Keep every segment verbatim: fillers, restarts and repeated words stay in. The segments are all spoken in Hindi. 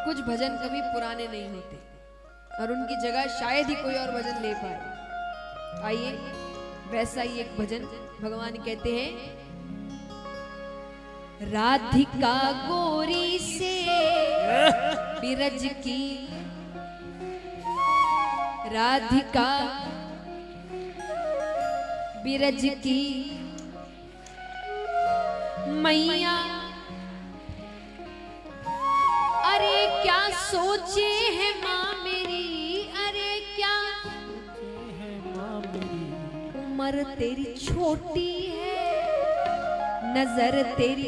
कुछ भजन कभी पुराने नहीं होते और उनकी जगह शायद ही कोई और भजन ले पाए। आइए वैसा ही एक भजन भगवान कहते हैं, राधिका गोरी से बिरज की, राधिका बिरज की मैया, अरे क्या सोचे है माँ मेरी, अरे क्या सोचे है माँ मेरी, उम्र तेरी छोटी है, नजर तेरी,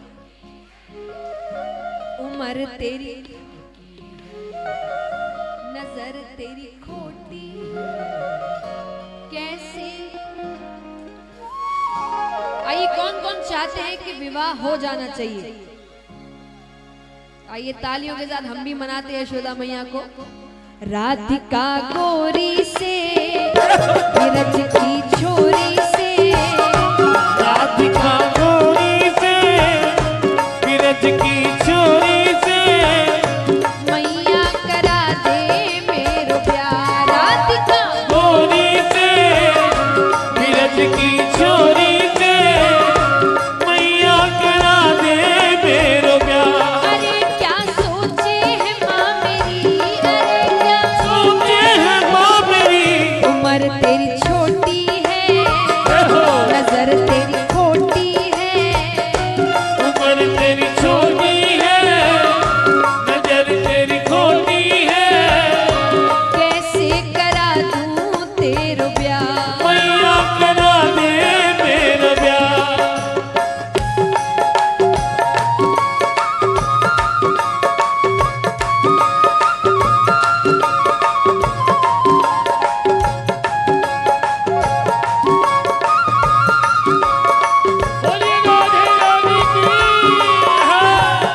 उम्र तेरी, नजर तेरी खोटी, कैसे। आइए कौन कौन चाहते हैं कि विवाह हो जाना चाहिए, आइए तालियों के साथ हम भी मनाते हैं यशोदा मैया को। राधिका गोरी से बिरज की छोरी से, राधिका गोरी से बिरज की छोरी से, मैया करा दे मेरो प्यार। राधिका गोरी से बिरज की छोरी से, मैया करा दे मेरो प्यार। अरे क्या सोचे है माँ मेरी, अरे क्या सोचे है माँ मेरी, उम्र तेरी छोटी है, नजर तेरी खोटी है, उम्र तेरी छोटी है, नजर तेरी खोटी है, कैसे करा दूं तेरो ब्याह। मैया करा दे मेरो प्यार। बोलिए राधे रानी की हाँ।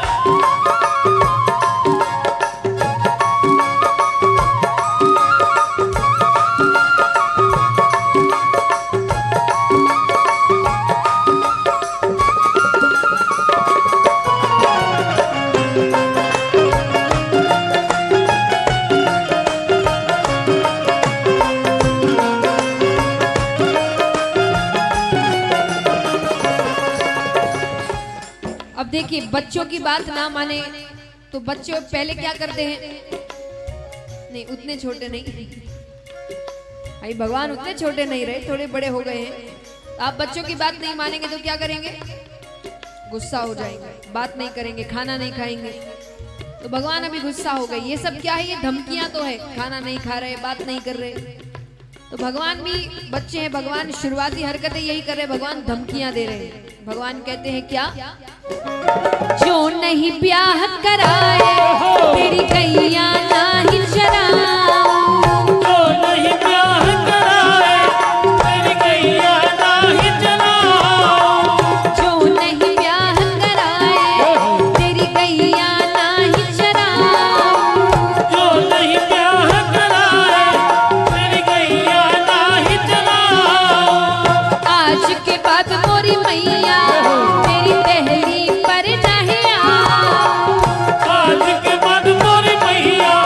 अब देखिए बच्चों की बात ना माने तो बच्चे पहले क्या करते हैं, नहीं उतने छोटे नहीं, भाई भगवान उतने छोटे नहीं रहे, थोड़े बड़े हो गए हैं। आप बच्चों की बात नहीं मानेंगे तो क्या करेंगे, गुस्सा हो जाएंगे, बात नहीं करेंगे, खाना नहीं खाएंगे। तो भगवान अभी गुस्सा हो गए। ये सब क्या है, ये धमकियां तो है, खाना नहीं खा रहे, बात नहीं कर रहे। तो भगवान भी बच्चे हैं, भगवान शुरुआती हरकतें यही कर रहे, भगवान धमकियां दे रहे हैं। भगवान कहते हैं क्या, जो नहीं ब्याह कराए तेरी गैया नाही चराऊं, जो नहीं ब्याह कराए तेरी गैया नाही चराऊं, जो नहीं ब्याह कराए तेरी गैया नाही चराऊं, जो नहीं ब्याह कराए तेरी गैया नाही चराऊं, आज के बाद मोरी मैया तेरी पहली पर नहीं आऊं, आज के बाद मोरी मैया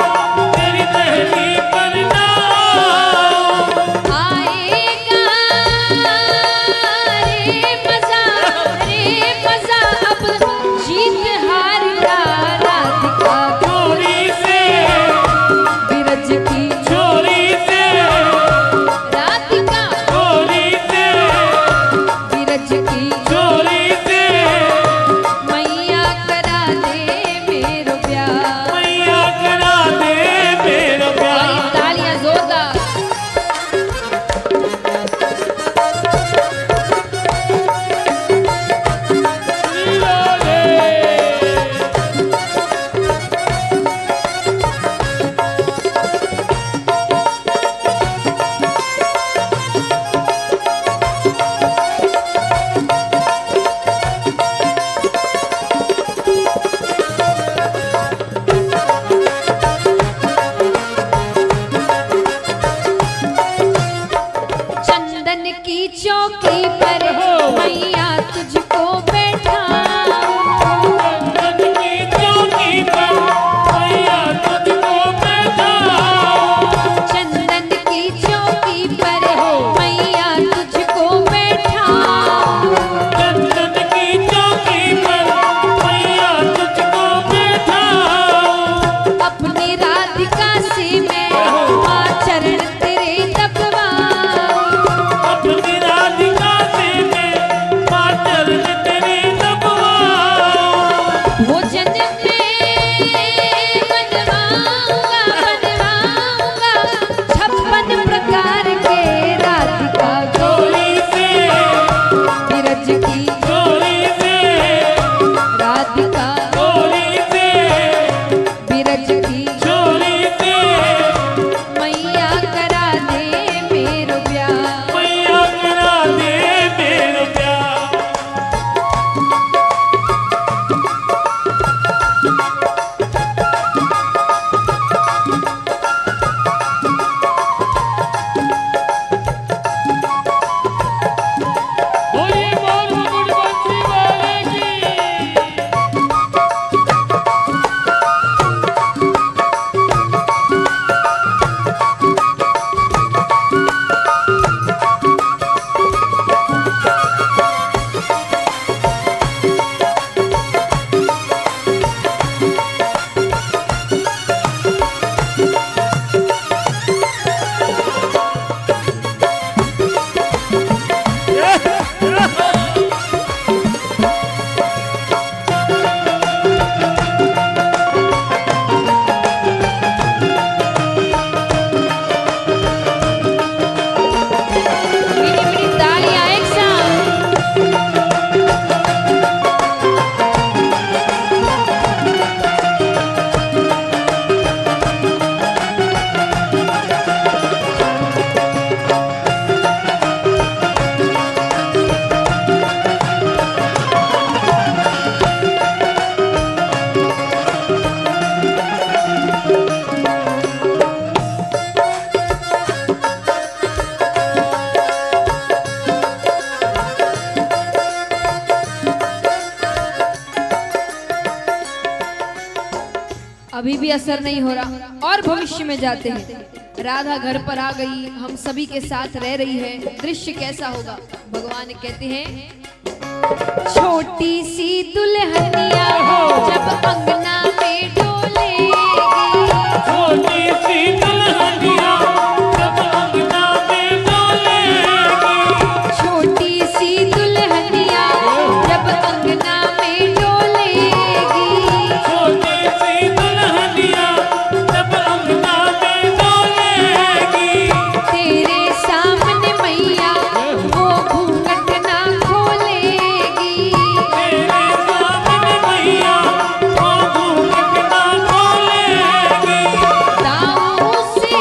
अभी भी असर नहीं हो रहा और भविष्य में जाते हैं। राधा घर पर आ गई, हम सभी के साथ रह रही है, दृश्य कैसा होगा? भगवान कहते हैं छोटी सी दुल्हनिया जब अंगना में डोलेगी, छोटी सी दुल्हनिया जब अंगना में डोलेगी, छोटी सी दुल्हनिया जब अंगना में डोलेगी, छोटी सी दुल्हनिया जब अंगना में डोलेगी, तेरे सामने मैया वो घूंघट ना खोलेगी, तेरे सामने मैया वो घूंघट ना खोलेगी, दाऊं से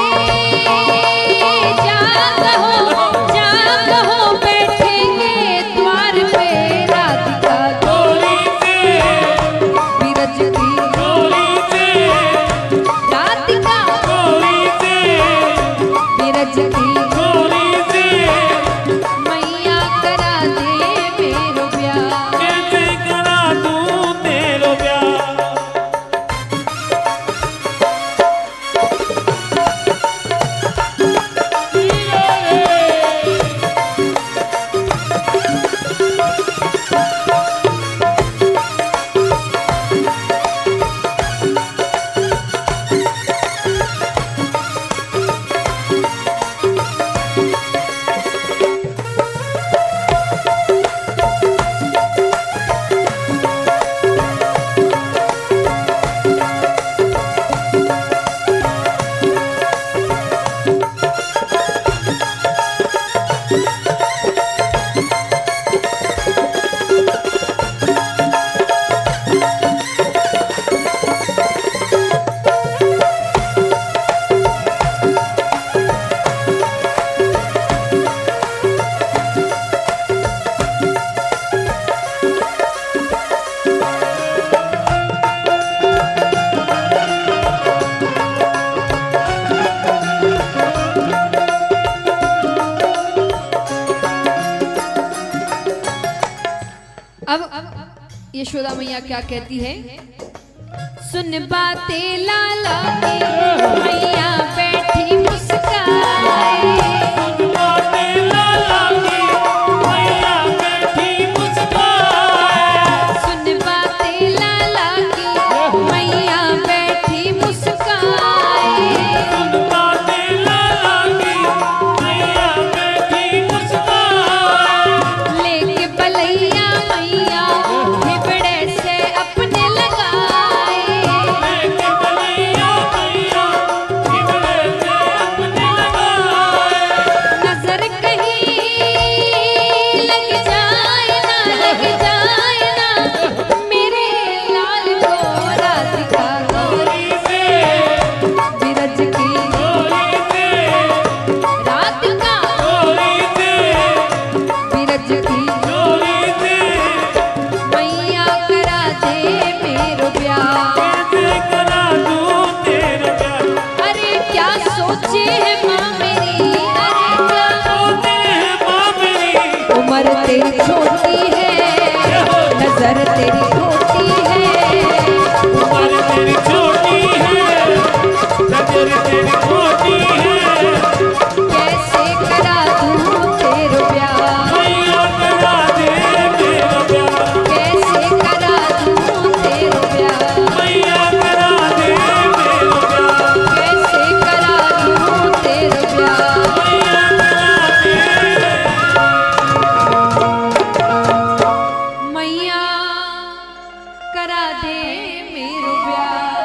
जाग हो जाग हो बैठेंगे द्वार पे राधिका डोली से बिरज की डोली से राधिका डोली से बिरज की डोली से मैया करा दे मेरो प्यार। कैसे करा दूं तेरो प्यार। अब यशोदा मैया क्या कहती है? सुन बातें लाला की मैया बैठी मुस्काए, बातें लाला की मैया बैठी मुस्काए, सुन बातें लाला की मैया बैठी मुस्काए, बातें लाला की मैया बैठी मुस्काए, लेके बलैया मैया हिबड़े से अपने लगाए, लेके बलैया मैया हिबड़े से अपने लगाए, नजर कहीं लग जाए ना लग जाए ना मेरे लाल को राधिका डोली से बिरज की डोली से राधिका डोली से बिरज की डोली से मैया करा दे मेरो प्यार। कैसे करा दूं तेरा प्यार। अरे क्या सोचे है माँ मेरी, अरे क्या सोते हैं माँ मेरी उम्र तेरी छोटी है, नजर तेरी छोटी है, उम्र तेरी